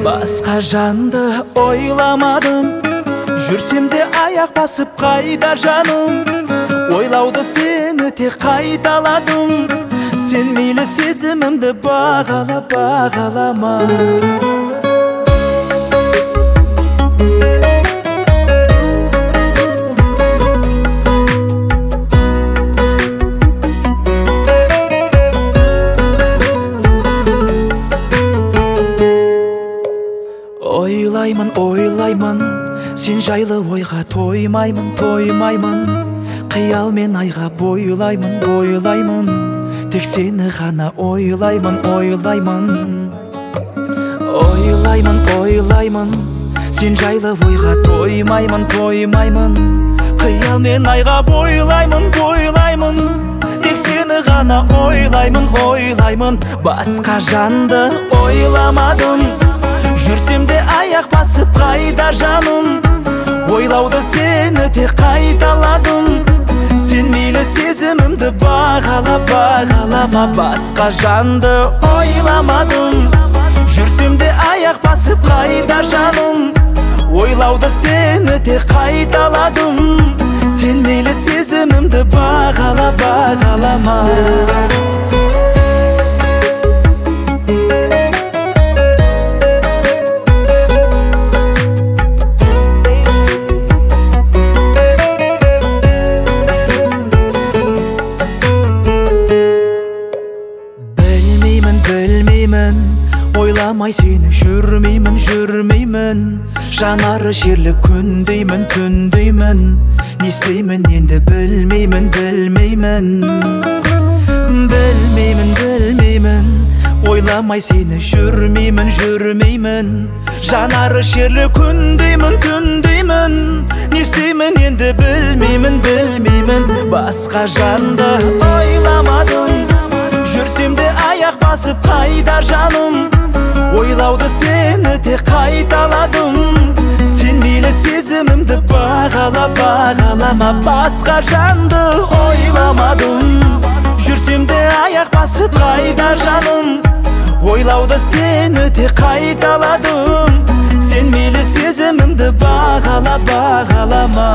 Басқа жанды ойламадым, жүрсем де аяқ басып қайда жаным. Ойлауды сен өте қайталадым, сен мейлі сезімімді бағала, бағалама. Ойлаймын, ойлаймын, сен жайлы ойға тоймаймын, тоймаймын. Қиялмен айға бойлаймын, бойлаймын. Тек сені ғана ойлаймын, ойлаймын. Ойлаймын, ойлаймын, сен жайлы ойға тоймаймын, тоймаймын. Қиялмен айға бойлаймын, бойлаймын. Тек сені ғана ойлаймын, ойлаймын. Басқа жанды ойламадым, жүрсем де аяқ басып қайда жаным. Ойлауды сен өте қайталадым, сен мейлі сезімімді бағала, бағалама. Басқа жанды ойламадым, жүрсем де аяқ басып қайда жаным. Ойлауды сен өте қайталадым, сен мейлі сезімімді бағала, бағалама. Білмеймін, ойламай сені жүрмеймін, жүрмеймін. Жанары жерлі күндеймін, түндеймін. Не істеймін енді білмеймін, білмеймін. Білмеймін, білмеймін, ойламай сені жүрмеймін, жүрмеймін. Жанары жерлі күндеймін, түндеймін. Не істеймін енді білмеймін, білмеймін. Басқа жанды ойламадым, жүрсем де аяқ басып қайда жаным. Ойлауды сен өте қайталадым, сен мейлі сезімімді бағала, бағалама. Басқа жанды ойламадым, жүрсем де аяқ басып қайда жаным. Ойлауды сен өте қайталадым, сен мейлі сезімімді бағала, бағалама.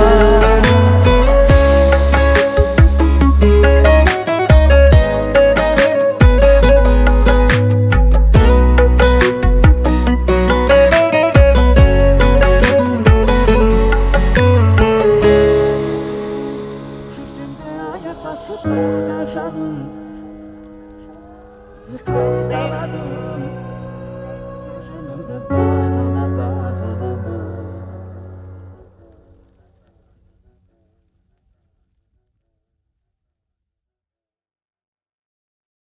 Yaşasın, yaşasın.